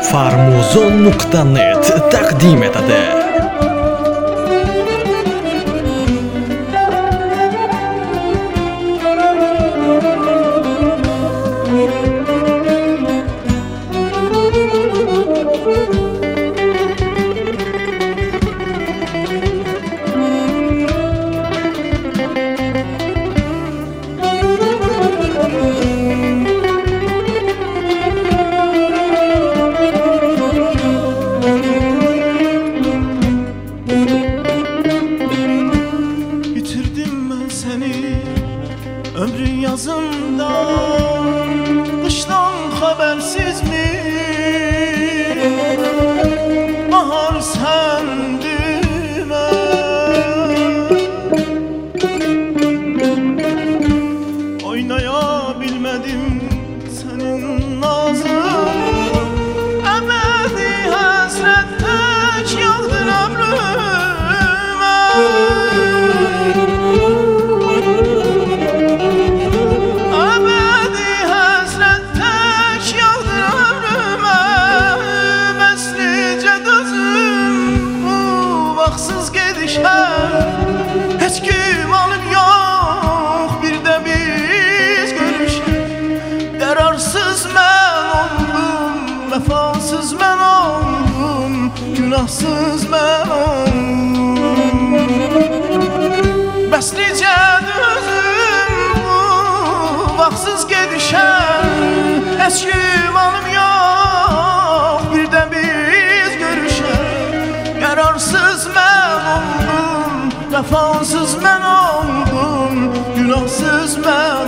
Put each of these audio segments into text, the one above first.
Farmuzon.net taqdim etadi. Ömrün yazımdan, kıştan habersiz mi? Bahar sendime oynayabilmedim senin nazın. Ebedi hasret tek yağdır ömrüme. Heç kim alıp yok, bir de biz görüşək. Qərarsız mən oldum, vəfasız mən oldum, günahsız mən oldum. Bəs necə düzüm bu vaxtsız gedişəm. Heç kim alıp yok, bir de biz görüşək. Qərarsız mən oldum, vəfasız mən oldum, günahsız mən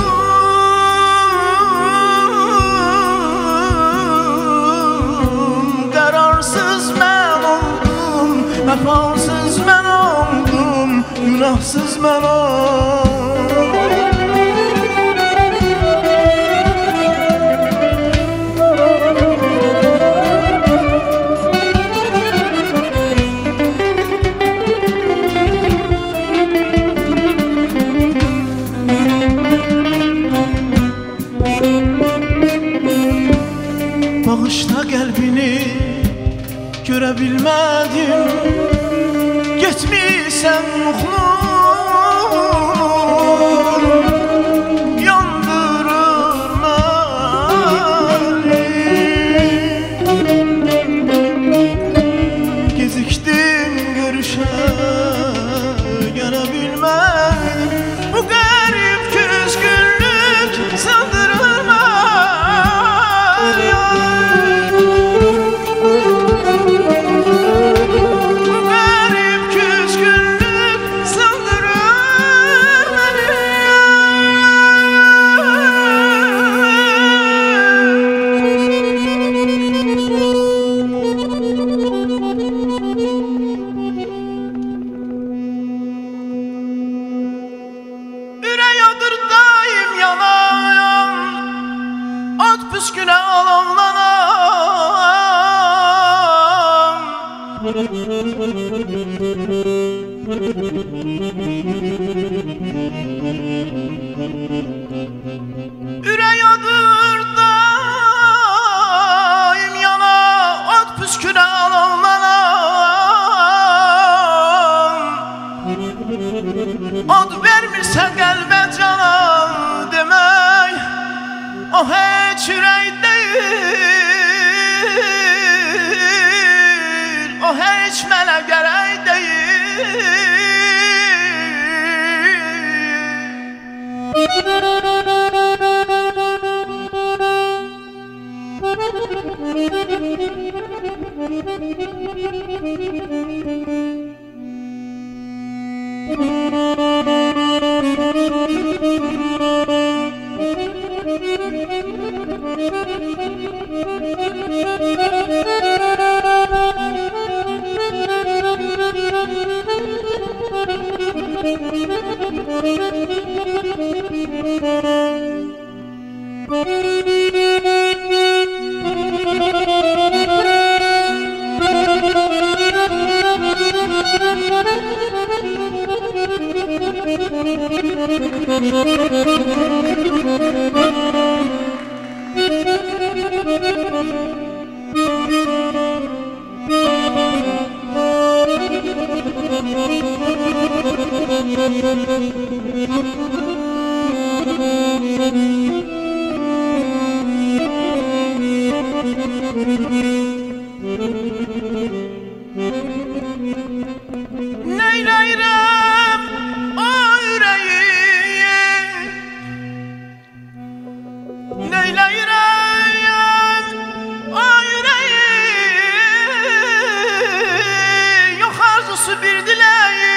oldum. Qərarsız mən oldum, vəfasız mən oldum, günahsız mən oldum. Bağışla qəlbini görebilmedim, getmişsən muxlum, yandırır məni. Gecikdim görüşə gelebilmedim, bu qərib küskünlük sandırır məni. Ürəyadır daim yanan, od püskünə alovlanan. Ürəyadır daim yanan, od püskünə alovlanan. Od vermirsə qəlbə canan, demək o heç ürək deyil, o heç mənə gərək deyil. Neyleyirəm o yüreği, neyleyirəm o yüreği, yok arzusu bir dileği.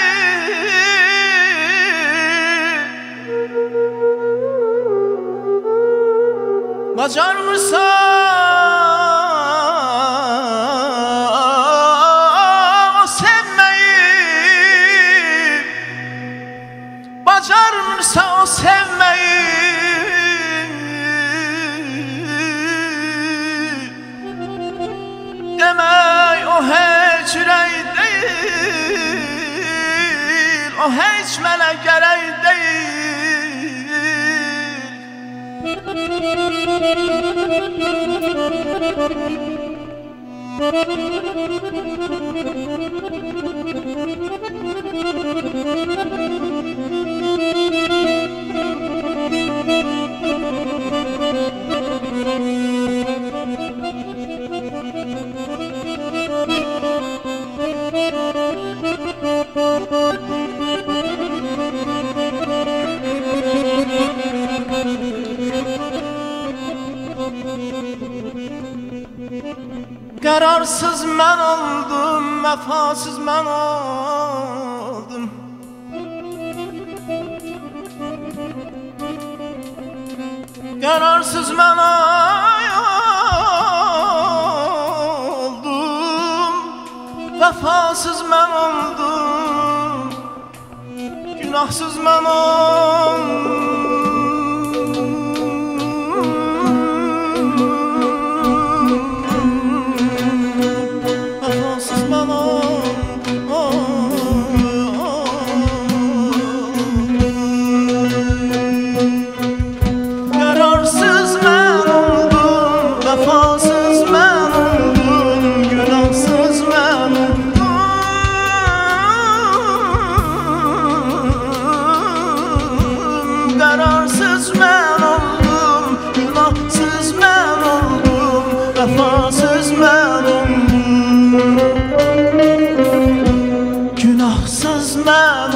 Bacarmırsa o sevmeyi, bacarmırsa o sevmeyi, demek o hiç yürek değil, o hiç melek gerek değil. Kararsız mən oldum, vəfasız mən oldum. Kararsız mən oldum, vəfasız mən oldum, günahsız mən oldum. Kararsız mən oldum, günahsız mən oldum, vəfasız mən oldum, günahsız mən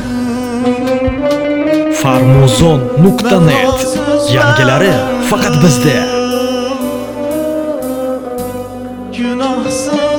oldum. Farmuzon.net yangileri fakat bizde. Günahsız